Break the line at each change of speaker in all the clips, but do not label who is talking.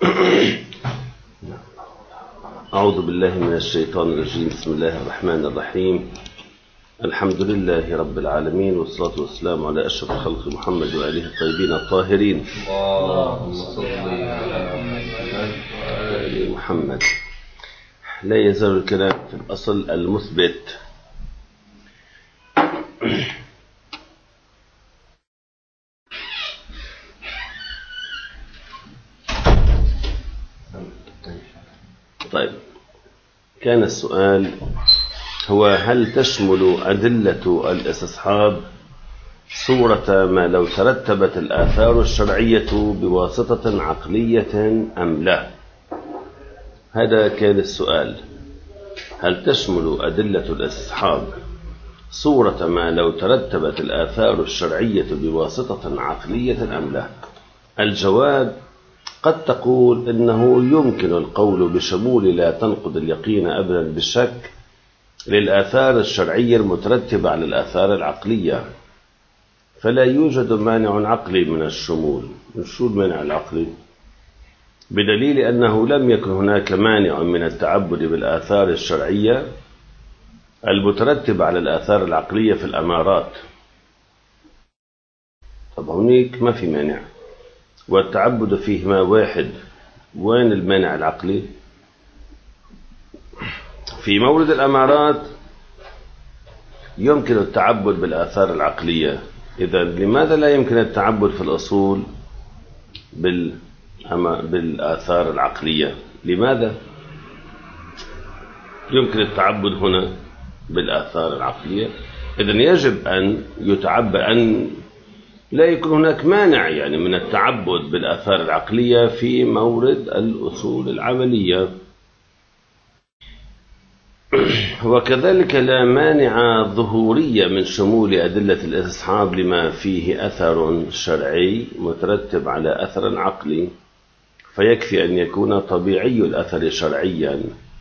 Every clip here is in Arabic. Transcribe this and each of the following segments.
أعوذ بالله من الشيطان الرجيم. بسم الله الرحمن الرحيم. الحمد لله رب العالمين، والصلاة والسلام على أشرف الخلق محمد وآله الطيبين الطاهرين. اللهم صل على محمد. لا يزال الكلام في الأصل المثبت. طيب، كان السؤال هو: هل تشمل أدلة الاستصحاب صورة ما لو ترتبت الآثار الشرعية بواسطة عقلية أم لا؟ هذا كان السؤال. هل تشمل أدلة الاستصحاب صورة ما لو ترتبت الآثار الشرعية بواسطة عقلية أم لا؟ الجواب: قد تقول إنه يمكن القول بشمول لا تنقض اليقين أبدا بالشك للآثار الشرعية المترتبة على الآثار العقلية، فلا يوجد مانع عقلي من الشمول. شو المانع العقلي؟ بدليل أنه لم يكن هناك مانع من التعبد بالآثار الشرعية المترتبة على الآثار العقلية في الأمارات. طب هناك ما في مانع، والتعبد فيهما واحد. وين المانع العقلي؟ في مورد الأمارات يمكن التعبد بالآثار العقلية، إذا لماذا لا يمكن التعبد في الأصول بالآثار العقلية؟ لماذا يمكن التعبد هنا بالآثار العقلية؟ إذا يجب أن يتعبد، أن لا يكون هناك مانع يعني من التعبد بالآثار العقلية في مورد الأصول العملية. وكذلك لا مانع ظهورية من شمول أدلة الاستصحاب لما فيه أثر شرعي مترتب على أثر عقلي، فيكفي أن يكون طبيعي الأثر شرعيا،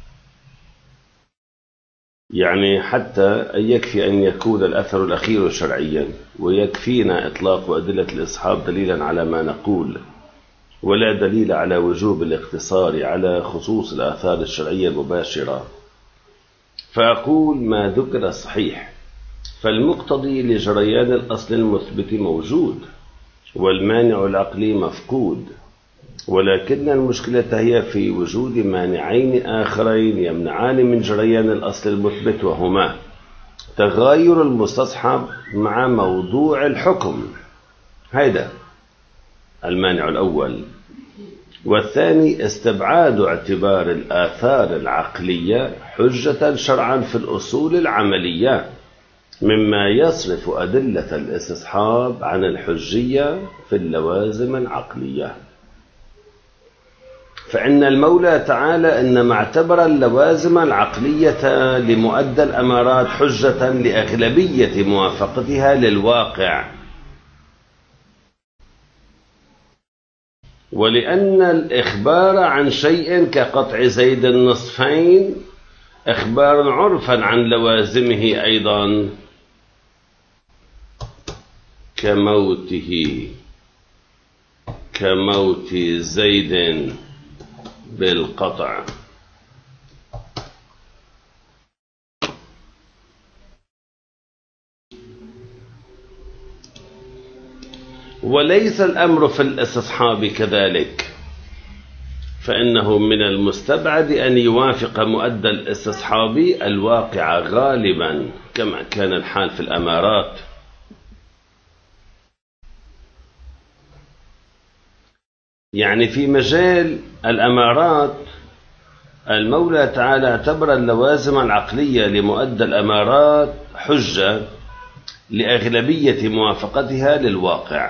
يعني حتى يكفي أن يكون الأثر الأخير شرعيا، ويكفينا إطلاق أدلة الاستصحاب دليلا على ما نقول، ولا دليل على وجوب الاقتصار على خصوص الآثار الشرعية المباشرة. فأقول ما ذكر صحيح، فالمقتضي لجريان الأصل المثبت موجود، والمانع العقلي مفقود، ولكن المشكلة هي في وجود مانعين آخرين يمنعان من جريان الأصل المثبت، وهما تغاير المستصحب مع موضوع الحكم، هذا المانع الأول. والثاني استبعاد اعتبار الآثار العقلية حجة شرعا في الأصول العملية، مما يصرف أدلة الاستصحاب عن الحجية في اللوازم العقلية. فإن المولى تعالى إنما اعتبر اللوازم العقلية لمؤدى الأمارات حجة لأغلبية موافقتها للواقع، ولأن الإخبار عن شيء كقطع زيد النصفين إخبار عرفا عن لوازمه أيضا، كموت زيد بالقطع. وليس الأمر في الاستصحاب كذلك، فإنه من المستبعد أن يوافق مؤدى الاستصحاب الواقع غالبا كما كان الحال في الأمارات. يعني في مجال الأمارات المولى تعالى اعتبر اللوازم العقلية لمؤدى الأمارات حجة لأغلبية موافقتها للواقع،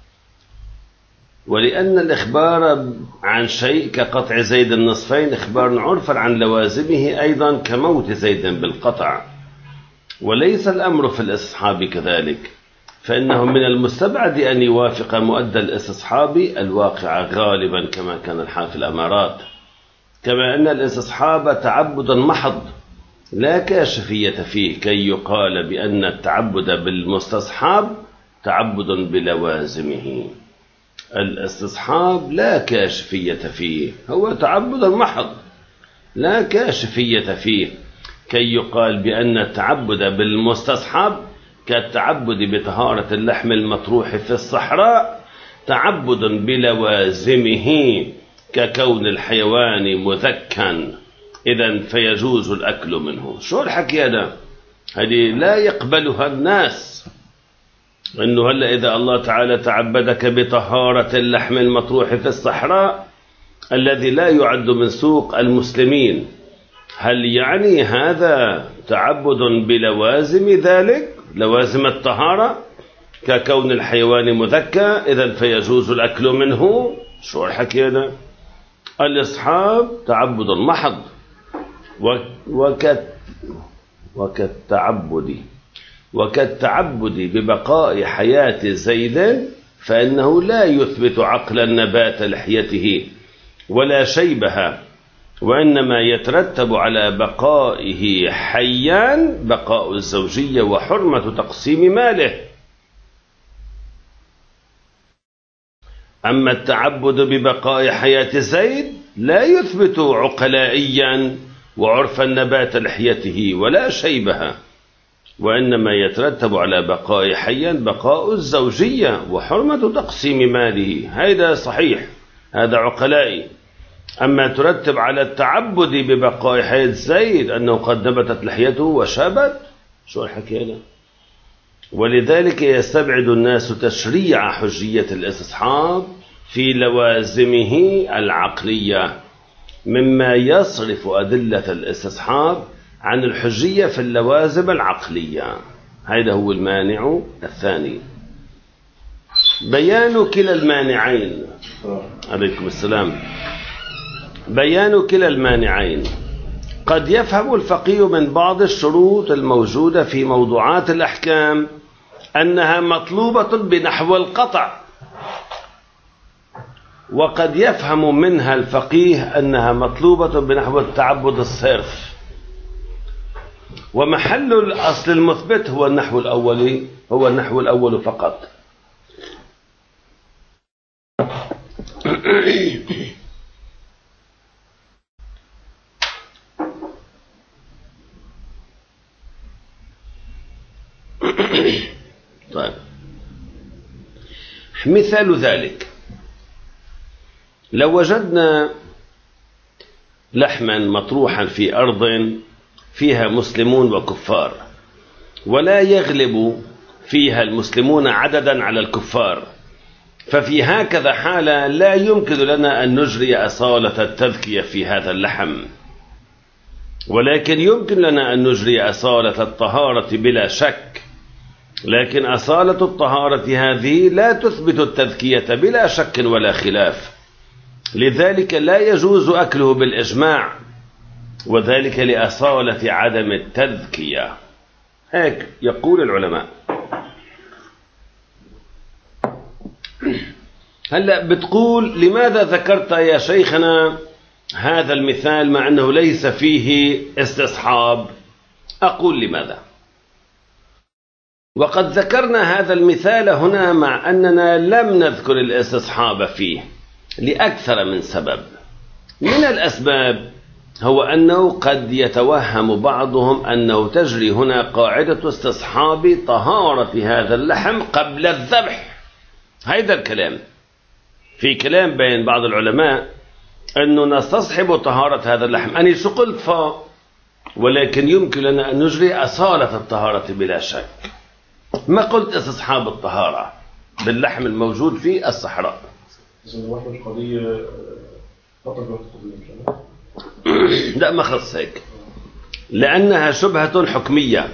ولأن الإخبار عن شيء كقطع زيد النصفين إخبار عرفا عن لوازمه أيضا كموت زيد بالقطع. وليس الأمر في الاستصحاب كذلك، فإنه من المستبعد أن يوافق مؤدى الاستصحاب الواقع غالبا كما كان الحال في الأمارات، كما أن الاستصحاب تعبد محض لا كاشفية فيه كي يقال بأن التعبد بالمستصحاب تعبد بلوازمه. الاستصحاب لا كاشفية فيه، هو تعبد محض لا كاشفية فيه، كي يقال بأن التعبد بالمستصحب كالتعبد بطهارة اللحم المطروح في الصحراء تعبد بلوازمه ككون الحيوان مذكا إذن فيجوز الأكل منه. شو الحكي هذا؟ هذه لا يقبلها الناس، إنه هلأ إذا الله تعالى تعبدك بطهارة اللحم المطروح في الصحراء الذي لا يعد من سوق المسلمين، هل يعني هذا تعبد بلوازم ذلك، لوازم الطهارة ككون الحيوان مذكى إذن فيجوز الأكل منه؟ شو الحكي هذا؟ الإصحاب تعبد محض وكالتعبد ببقاء حياة زيد فإنه لا يثبت عقل نبات لحيته ولا شيبها، وإنما يترتب على بقائه حيا بقاء الزوجية وحرمة تقسيم ماله. أما التعبد ببقاء حياة زيد لا يثبت عقلائيا وعرف النبات لحيته ولا شيبها، وإنما يترتب على بقاء حيا بقاء الزوجية وحرمة تقسيم ماله. هذا صحيح، هذا عقلائي. أما ترتب على التعبد ببقاء حياة زيد أنه قد نبتت لحيته وشابت، شو الحكي هذا؟ ولذلك يستبعد الناس تشريع حجية الاستصحاب في لوازمه العقلية، مما يصرف أدلة الاستصحاب عن الحجية في اللوازم العقلية. هذا هو المانع الثاني. بيان كلا المانعين. عليكم السلام. بيان كلا المانعين. قد يفهم الفقيه من بعض الشروط الموجودة في موضوعات الأحكام أنها مطلوبة بنحو القطع، وقد يفهم منها الفقيه أنها مطلوبة بنحو التعبد الصرف، ومحل الأصل المثبت هو النحو الأول فقط. طيب، مثال ذلك لو وجدنا لحما مطروحا في أرض فيها مسلمون وكفار، ولا يغلب فيها المسلمون عددا على الكفار، ففي هكذا حالة لا يمكن لنا أن نجري أصالة التذكية في هذا اللحم، ولكن يمكن لنا أن نجري أصالة الطهارة بلا شك. لكن أصالة الطهارة هذه لا تثبت التذكية بلا شك ولا خلاف، لذلك لا يجوز أكله بالإجماع، وذلك لأصالة عدم التذكية. هيك يقول العلماء. هلأ بتقول لماذا ذكرت يا شيخنا هذا المثال مع أنه ليس فيه استصحاب؟ أقول لماذا. وقد ذكرنا هذا المثال هنا مع أننا لم نذكر الاستصحاب فيه لأكثر من سبب. من الأسباب هو أنه قد يتوهم بعضهم أنه تجري هنا قاعدة استصحاب طهارة هذا اللحم قبل الذبح. هذا الكلام في كلام بين بعض العلماء أنه نستصحب طهارة هذا اللحم. أنا شو قلت ولكن يمكن لنا أن نجري أصالة الطهارة بلا شك، ما قلت استصحاب الطهارة باللحم الموجود في الصحراء. لا، ما خص هيك، لأنها شبهة حكمية.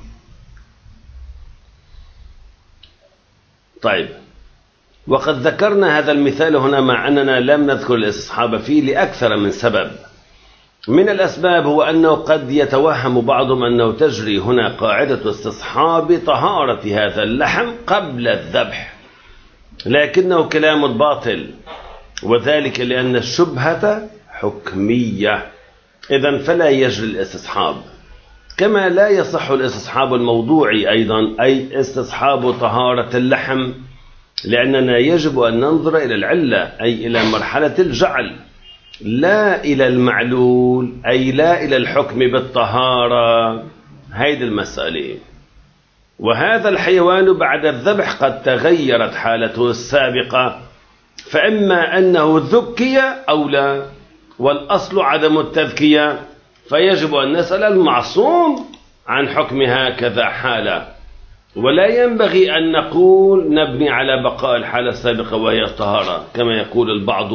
طيب، وقد ذكرنا هذا المثال هنا مع أننا لم نذكر الاستصحاب فيه لأكثر من سبب. من الأسباب هو أنه قد يتوهم بعضهم أنه تجري هنا قاعدة استصحاب طهارة هذا اللحم قبل الذبح، لكنه كلام باطل، وذلك لأن الشبهة حكمية، إذن فلا يجري الاستصحاب. كما لا يصح الاستصحاب الموضوعي أيضا، أي استصحاب طهارة اللحم لأننا يجب أن ننظر إلى العلة، أي إلى مرحلة الجعل، لا إلى المعلول، أي لا إلى الحكم بالطهارة. هيدي المسألة. وهذا الحيوان بعد الذبح قد تغيرت حالته السابقة، فإما أنه ذكي أو لا، والأصل عدم التذكية، فيجب أن نسأل المعصوم عن حكم هكذا حالة. ولا ينبغي أن نقول نبني على بقاء الحالة السابقة وهي الطهارة كما يقول البعض،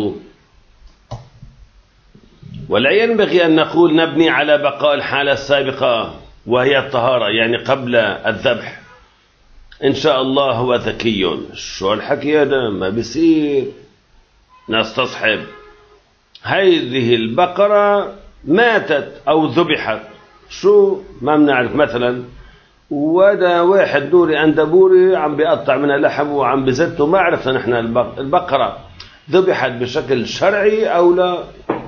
ولا ينبغي أن نقول نبني على بقاء الحالة السابقة وهي الطهارة، يعني قبل الذبح. إن شاء الله هو ذكي. شو الحكي هذا؟ ما بيصير. نستصحب هذه البقرة ماتت أو ذبحت، شو ما بنعرف، مثلا ودا واحد دوري عند بوري عم بيقطع منها لحم وعم بزته، ما عرفنا نحن البقرة ذبحت بشكل شرعي أو لا.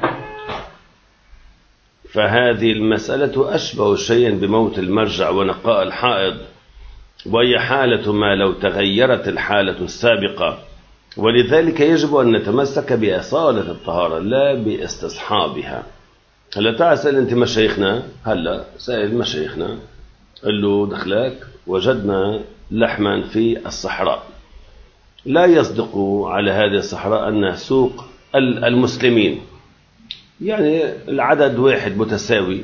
فهذه المسألة أشبه شيئا بموت المرجع ونقاء الحائض، وهي حالة ما لو تغيرت الحالة السابقة. ولذلك يجب أن نتمسك بأصالة الطهارة لا باستصحابها. هلا تعال سأل أنت مشايخنا، هلا سأل مشايخنا قال له دخلك وجدنا لحما في الصحراء، لا يصدق على هذه الصحراء أنها سوق المسلمين، يعني العدد واحد متساوي،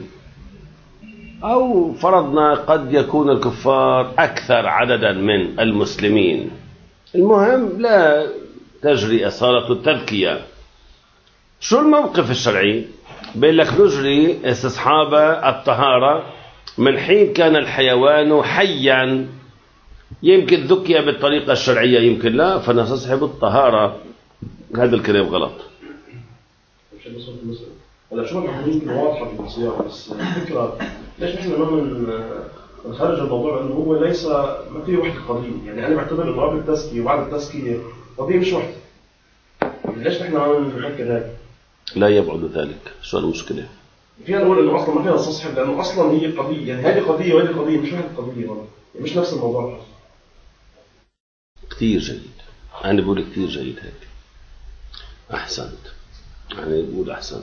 أو فرضنا قد يكون الكفار أكثر عددا من المسلمين، المهم لا تجري أصالة التذكية. شو الموقف الشرعي؟ بيقول لك نجري استصحاب الطهارة من حين كان الحيوان حيا، يمكن ذكي بالطريقة الشرعية يمكن لا، فنستصحب الطهارة. هذا الكلام غلط.
هلا شو يمكن واضحة في السياق، بس الفكرة ليش نحن ما نخرج الموضوع انه هو ليس ما في وحدة قضية، يعني انا بعتبر انه قبل التزكية وبعد التزكية قضية مش وحدة. ليش نحن ما نفكر هيك؟
لا يبعد ذلك. شو المشكلة؟
فينا نقول انه اصلا ما فينا نستصحب لانه اصلا هي قضية، يعني هذه قضية وهذه قضية مش وحدة قضية، يعني مش نفس الموضوع.
كثير جيد، أنا بقول كثير جيد هيك. أحسنت، يعني بقول أحسنت.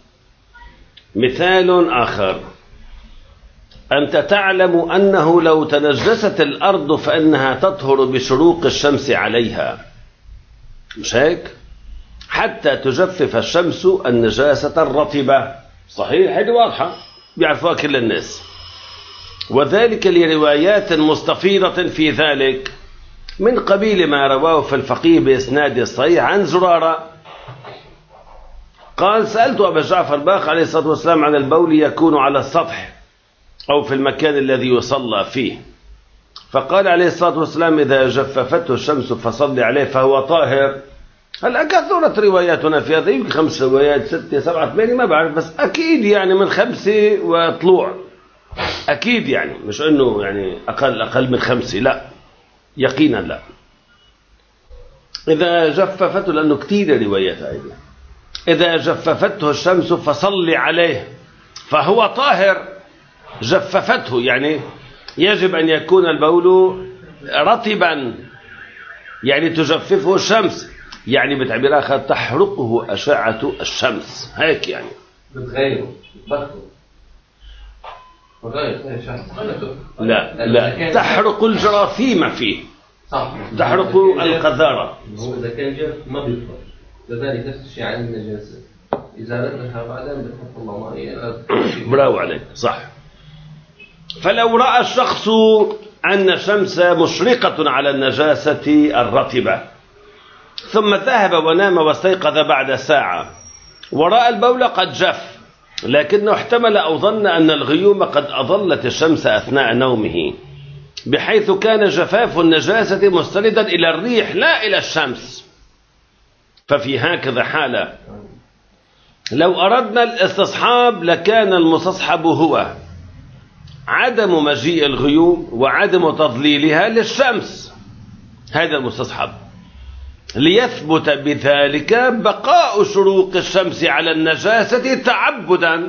مثال آخر، أنت تعلم أنه لو تنجست الأرض فإنها تطهر بشروق الشمس عليها، مش هيك؟ حتى تجفف الشمس النجاسة الرطبة. صحيح، هذه واضحة بيعرفوها كل الناس، وذلك لروايات مستفيضة في ذلك، من قبيل ما رواه في الفقيه بإسناد الصحيح عن زرارة قال: سألت أبا جعفر باقر عليه الصلاة والسلام عن البول يكون على السطح أو في المكان الذي يصلى فيه، فقال عليه الصلاة والسلام: إذا جففته الشمس فصلي عليه فهو طاهر. هلا كثرت رواياتنا في هذا، يمكن 5 روايات 6 7 8 ما بعرف، بس أكيد يعني من 5 وطلوع، أكيد يعني مش إنه يعني أقل من 5، لا يقينا لا. إذا جففته، لأنه كثير روايات أيضا، إذا جففته الشمس فصلي عليه فهو طاهر. جففته يعني يجب أن يكون البول رطبا، يعني تجففه الشمس، يعني بتعبير آخر تحرقه أشعة الشمس، هيك يعني
بتغيره
لا تحرق الجراثيم فيه،
صح،
تحرق القذارة.
هو إذا كان جاف ما بيطلع، لذلك نفس الشيء عن النجاسة، إذا ردناها بعدين بتحط الله ماء.
برافو عليك، صح. فلو رأى الشخص أن الشمس مشرقة على النجاسة الرطبة ثم ذهب ونام واستيقظ بعد ساعة ورأى البول قد جف، لكنه احتمل أو ظن أن الغيوم قد أظلت الشمس أثناء نومه، بحيث كان جفاف النجاسة مستندا إلى الريح لا إلى الشمس، ففي هكذا حالة لو أردنا الاستصحاب لكان المستصحب هو عدم مجيء الغيوم وعدم تضليلها للشمس، هذا المستصحب، ليثبت بذلك بقاء شروق الشمس على النجاسة تعبدا.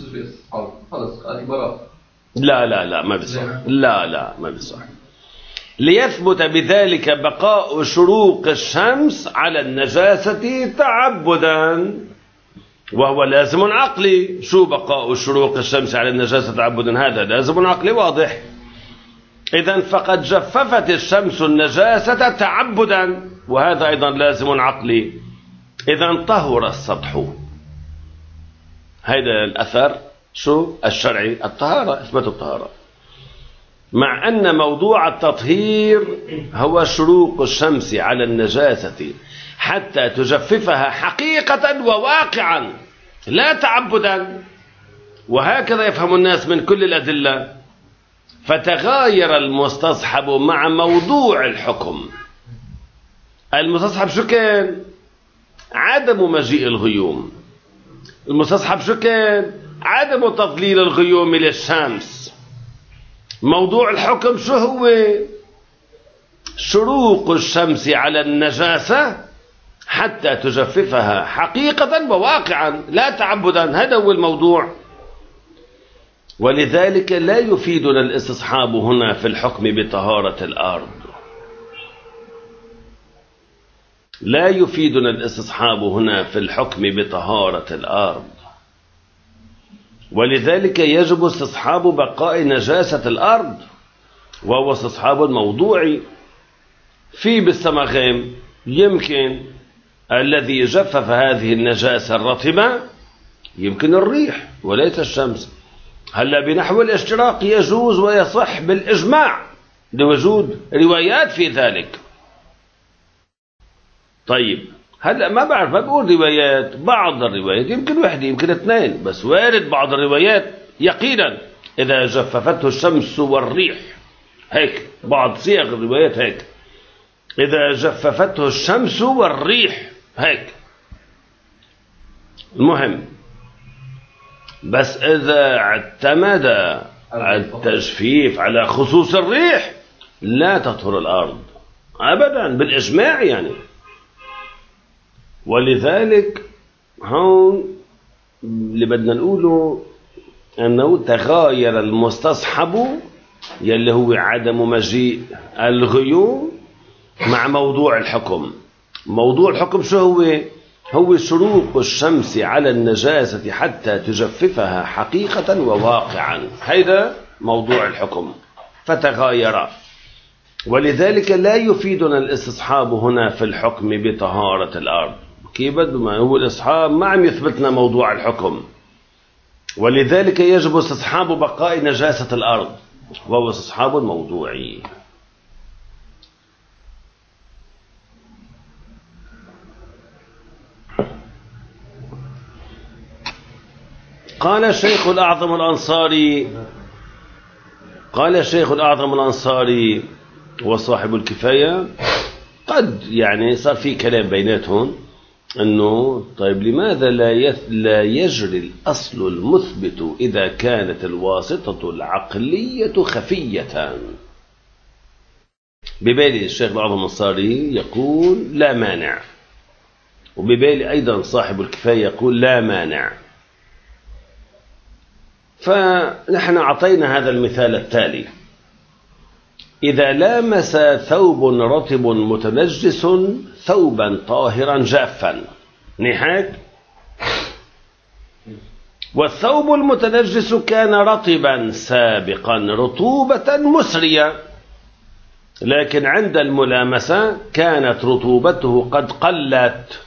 خلاص براء.
لا ما بصح، لا ما بصح. ليثبت بذلك بقاء شروق الشمس على النجاسة تعبدا، وهو لازم عقلي. شو بقاء شروق الشمس على النجاسة تعبدا؟ هذا لازم عقلي واضح. إذن فقد جففت الشمس النجاسة تعبدا، وهذا أيضا لازم عقلي. إذن طهر السطح. هذا الأثر شو الشرعي، الطهارة، إثبات الطهارة، مع أن موضوع التطهير هو شروق الشمس على النجاسة حتى تجففها حقيقة وواقعا لا تعبدا. وهكذا يفهم الناس من كل الأدلة، فتغاير المستصحب مع موضوع الحكم. المستصحب شو كان؟ عدم مجيء الغيوم. المستصحب شو كان؟ عدم تضليل الغيوم للشمس. موضوع الحكم شو هو؟ شروق الشمس على النجاسة حتى تجففها حقيقة وواقعا لا تعبدا. هذا هو الموضوع. ولذلك لا يفيدنا الاستصحاب هنا في الحكم بطهارة الأرض. لا يفيدنا الاستصحاب هنا في الحكم بطهارة الأرض، ولذلك يجب استصحاب بقاء نجاسة الأرض، وهو استصحاب موضوعي. في بالسمغيم يمكن الذي جفف هذه النجاسة الرطبة يمكن الريح وليس الشمس. هلا بنحو الاشتراك يجوز ويصح بالإجماع لوجود روايات في ذلك. طيب هلا ما بعرف، ما بقول روايات، بعض الروايات يمكن وحده يمكن اثنين، بس وارد بعض الروايات يقينا إذا جففته الشمس والريح، هيك بعض صيغ الروايات هيك، إذا جففته الشمس والريح هيك. المهم بس إذا اعتمد التجفيف على خصوص الريح لا تطهر الأرض أبدا بالإجماع يعني. ولذلك هون اللي بدنا نقوله أنه تغاير المستصحب يلي هو عدم مجيء الغيوم مع موضوع الحكم. موضوع الحكم شو هو؟ هو شروق الشمس على النجاسة حتى تجففها حقيقة وواقعا. هذا موضوع الحكم، فتغاير. ولذلك لا يفيدنا الاستصحاب هنا في الحكم بطهارة الأرض. كيف ما هو الاستصحاب ما عم يثبتنا موضوع الحكم، ولذلك يجب استصحاب بقاء نجاسة الأرض، وهو استصحاب موضوعي. قال الشيخ الأعظم الأنصاري وصاحب الكفاية، قد يعني صار في كلام بيناتهم أنه طيب لماذا لا يجري الأصل المثبت إذا كانت الواسطة العقلية خفية؟ ببالي الشيخ الأعظم الأنصاري يقول لا مانع، وببالي أيضا صاحب الكفاية يقول لا مانع. فنحن أعطينا هذا المثال التالي: إذا لامس ثوب رطب متنجس ثوبا طاهرا جافا نحك، والثوب المتنجس كان رطبا سابقا رطوبة مسرية، لكن عند الملامسة كانت رطوبته قد قلت.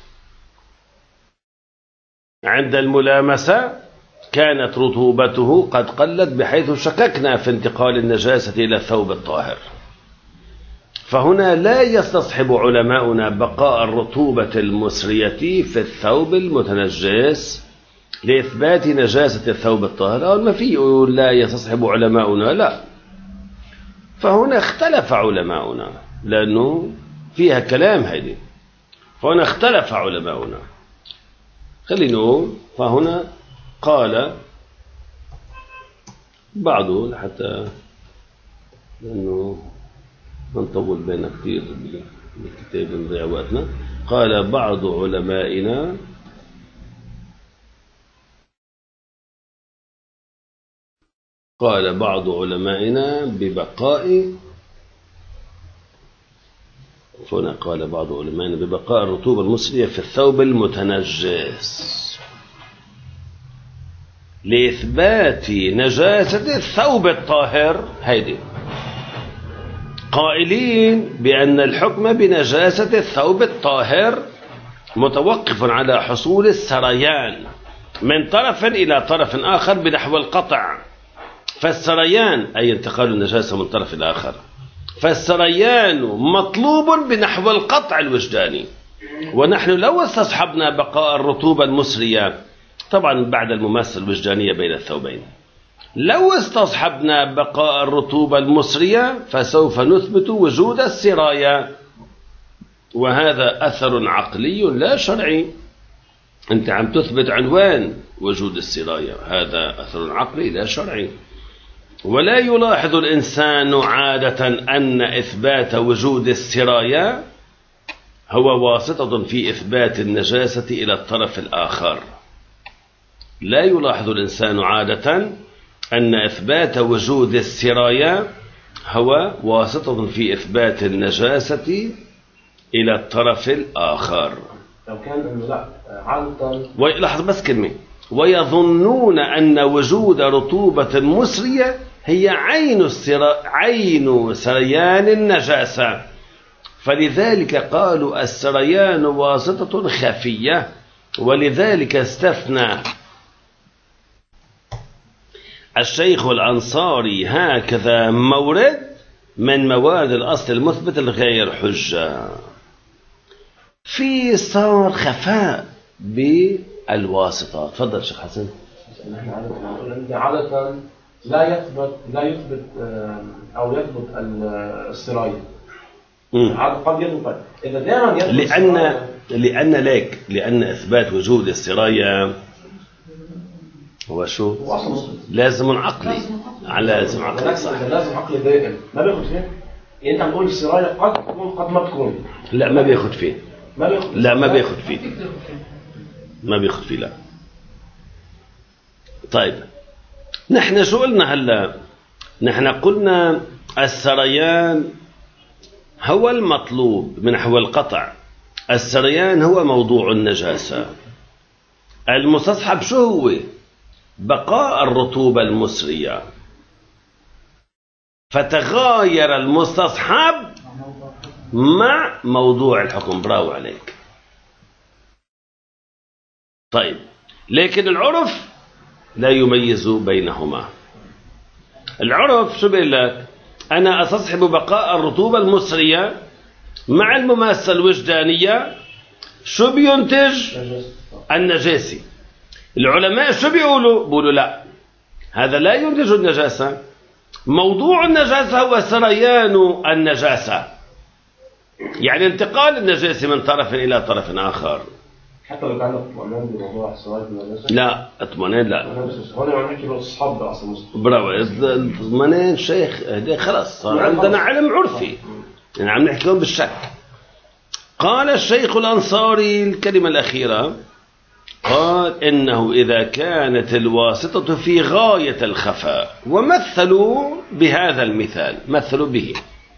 عند الملامسة كانت رطوبته قد قلت بحيث شككنا في انتقال النجاسة إلى الثوب الطاهر. فهنا لا يستصحب علماؤنا بقاء الرطوبة المسرية في الثوب المتنجس لإثبات نجاسة الثوب الطاهر. أو ما في يقول لا يستصحب علماؤنا، لا، فهنا اختلف علماؤنا لأنه فيها كلام هذه، فهنا اختلف علماؤنا. خلينا نقول فهنا قال بعضه لحتى لأنه نطول بين كثير بالكتاب نضيع وقتنا. قال بعض علمائنا ببقاء هنا قال بعض علماء ببقاء الرطوبة المسرية في الثوب المتنجس لإثبات نجاسة الثوب الطاهر، هيدي قائلين بأن الحكم بنجاسة الثوب الطاهر متوقف على حصول السريان من طرف إلى طرف آخر بنحو القطع، فالسريان أي انتقال النجاسة من طرف إلى آخر، فالسريان مطلوب بنحو القطع الوجداني. ونحن لو استصحبنا بقاء الرطوبة المسرية، طبعا بعد المماسة الوجدانية بين الثوبين، لو استصحبنا بقاء الرطوبة المسرية فسوف نثبت وجود السرايا، وهذا أثر عقلي لا شرعي. أنت عم تثبت عنوان وجود السرايا، هذا أثر عقلي لا شرعي. ولا يلاحظ الإنسان عادة أن إثبات وجود السرايا هو واسطة في إثبات النجاسة إلى الطرف الآخر. لا يلاحظ الإنسان عادة أن إثبات وجود السرايا هو واسطة في إثبات النجاسة إلى الطرف الآخر.
لو كان إنه لا عادة،
لاحظ بس كلمة، ويظنون أن وجود رطوبة مسرية هي عين سريان النجاسة، فلذلك قالوا السريان واسطة خفية، ولذلك استثنى الشيخ الأنصاري هكذا مورد من مواد الأصل المثبت الغير حجة. في صار خفاء بالواسطة. تفضل شيخ حسن.
نحن عادة لا يثبت أو يثبت السرايا. قد يثبت إذا دائما يثبت
لأن إثبات وجود السرايا هو شو؟ لازم عقلي. لازم عقلي صح.
لازم عقلي دائم ما بياخد فيه. يعني أنت عم تقول السرايا قد تكون قد ما تكون.
لا ما بياخد فيه. ما بياخد فيه لا. طيب نحن شو قلنا هلا؟ نحن قلنا السريان هو المطلوب من نحو القطع، السريان هو موضوع النجاسة، المستصحب شو هو؟ بقاء الرطوبة المسرية، فتغاير المستصحب مع موضوع الحكم. براو عليك. طيب لكن العرف لا يميز بينهما. العرف شو بيقول لك؟ أنا أستصحب بقاء الرطوبة المسرية مع المماسة الوجدانية، شو بينتج؟ النجاسة. العلماء شو بيقولوا لا، هذا لا ينتج النجاسة، موضوع النجاسة هو سريان النجاسة، يعني انتقال النجاسة من طرف إلى طرف آخر.
حتى لو كان اطمئنان بموضوع السرايا بالنجاسة؟
لا اطمئنان لا.
هون عم نحكي بالصحاب اصلا.
برافو. اطمئنان شيخ خلاص صار عندنا علم عرفي، يعني عم نحكي لهم بالشك. قال الشيخ الأنصاري الكلمة الأخيرة، قال إنه إذا كانت الواسطة في غاية الخفاء، ومثلوا بهذا المثال، مثلوا به،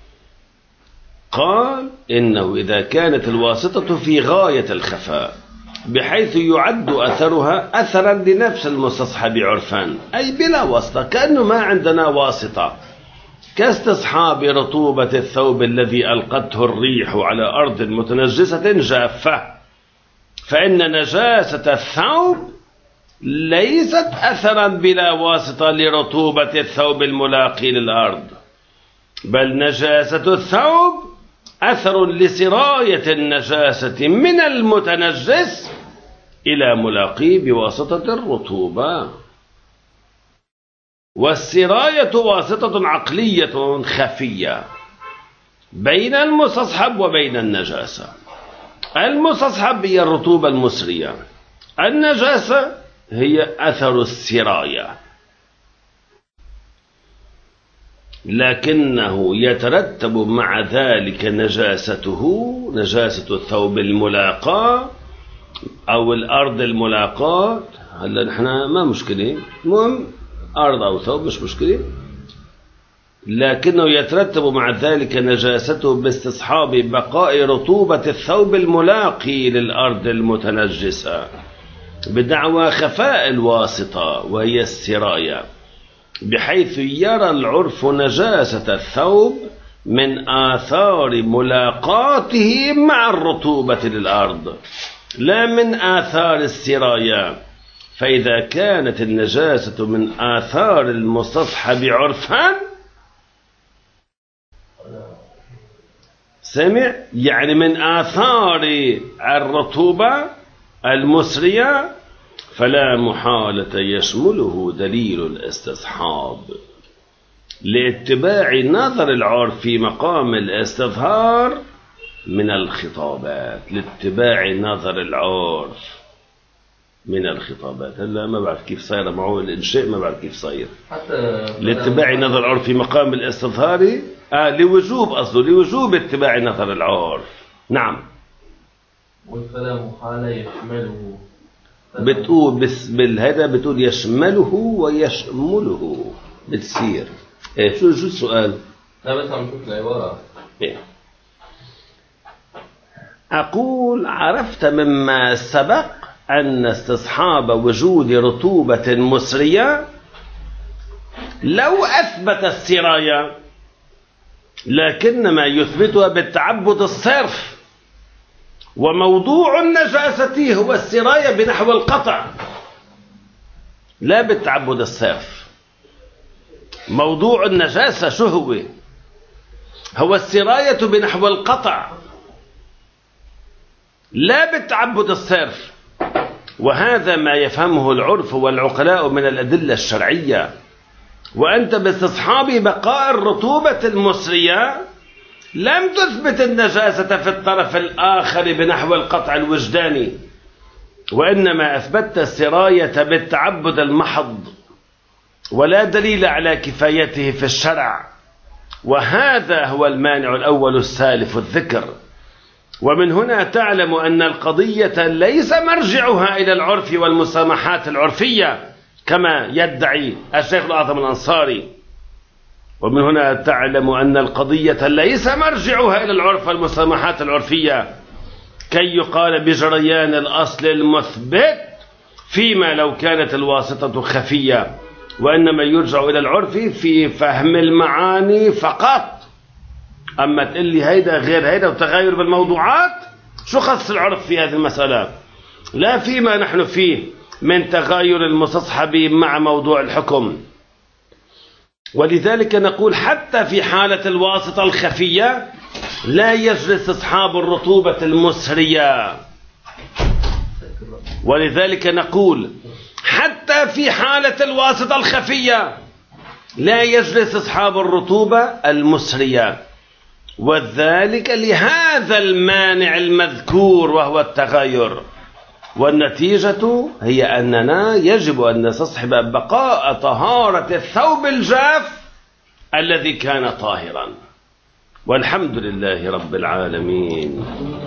قال إنه إذا كانت الواسطة في غاية الخفاء بحيث يعد أثرها أثرا لنفس المستصحب عرفا، أي بلا واسطة، كأنه ما عندنا واسطة، كاستصحاب رطوبة الثوب الذي ألقته الريح على أرض متنجسة جافة، فإن نجاسة الثوب ليست أثرا بلا واسطة لرطوبة الثوب الملاقي للأرض، بل نجاسة الثوب أثر لسراية النجاسة من المتنجس إلى ملاقيه بواسطة الرطوبة. والسراية واسطة عقلية خفية بين المستصحب وبين النجاسة. المستصحب هي الرطوبة المسرية، النجاسة هي أثر السراية، لكنه يترتب مع ذلك نجاسته، نجاسة الثوب الملاقاة أو الأرض الملاقاة. هلا نحن ما مشكلة، المهم أرض أو ثوب مش مشكلة، لكنه يترتب مع ذلك نجاسته باستصحاب بقاء رطوبة الثوب الملاقي للأرض المتنجسة بدعوى خفاء الواسطة وهي السراية، بحيث يرى العرف نجاسة الثوب من آثار ملاقاته مع الرطوبة للأرض لا من آثار السراية. فإذا كانت النجاسة من آثار المستصحب عرفا، سمع يعني من آثار الرطوبة المسرية، فلا محالة يشمله دليل الاستصحاب لاتباع نظر العرف في مقام الاستظهار من الخطابات. لاتباع نظر العرف من الخطابات. هلا ما بعرف كيف صاير معه الإنشاء، ما بعرف كيف صاير لاتباع نظر العرف في مقام الاستظهار لوجوب، أصله لوجوب اتباع نظر العرف. نعم.
فلا محالة يشمله،
بتقول بالهذا بتقول يشمله ويشمله بتصير ايه. شو السؤال؟
لا بس عم نشوف العبارة.
إيه؟ أقول عرفت مما سبق أن استصحاب وجود رطوبة مسرية لو أثبت السراية لكنما يثبتها بالتعبد الصرف، وموضوع النجاسة هو السراية بنحو القطع لا بالتعبد الصرف. موضوع النجاسة شو هو؟ هو السراية بنحو القطع لا بالتعبد الصرف، وهذا ما يفهمه العرف والعقلاء من الأدلة الشرعية. وأنت باستصحاب بقاء الرطوبة المسرية لم تثبت النجاسة في الطرف الآخر بنحو القطع الوجداني، وإنما أثبتت السراية بالتعبد المحض، ولا دليل على كفايته في الشرع. وهذا هو المانع الأول السالف الذكر. ومن هنا تعلم أن القضية ليس مرجعها إلى العرف والمسامحات العرفية كما يدعي الشيخ الأعظم الأنصاري. ومن هنا تعلم أن القضية ليس مرجعها إلى العرف والمسامحات العرفية كي يقال بجريان الأصل المثبت فيما لو كانت الواسطة خفية، وإنما يرجع إلى العرف في فهم المعاني فقط. أما تقول لي هيدا غير هيدا وتغير بالموضوعات، شو خص العرف في هذه المسألة؟ لا فيما نحن فيه من تغاير المستصحب مع موضوع الحكم. ولذلك نقول حتى في حالة الواسطة الخفية لا يجلس استصحاب الرطوبة المسرية. ولذلك نقول حتى في حالة الواسطة الخفية لا يجلس استصحاب الرطوبة المسرية، وذلك لهذا المانع المذكور وهو التغير. والنتيجة هي أننا يجب أن نستصحب بقاء طهارة الثوب الجاف الذي كان طاهرا. والحمد لله رب العالمين.